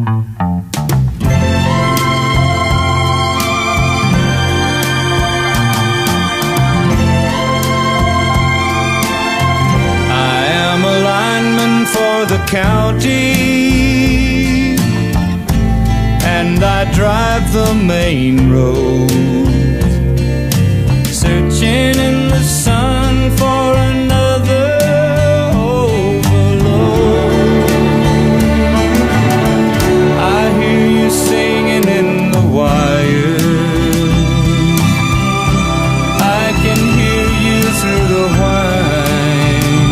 The county, and I drive the main road, searching in the sun for another overload. I hear you singing in the wire, I can hear you through the whine,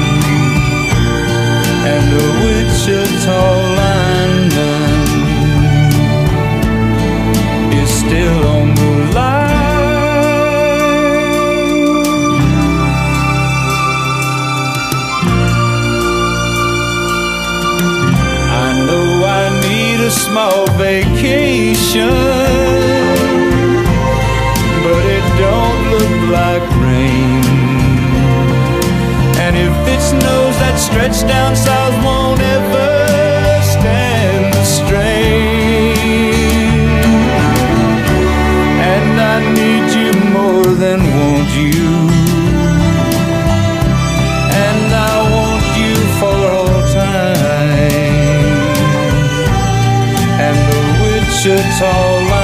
and the Wichita lineman is still on the line. I know I need a small vacation, but it don't look like rain. And if it snows, that stretch down south won't ever stand the strain. And I need you more than want you, and I want you for all time. And the Wichita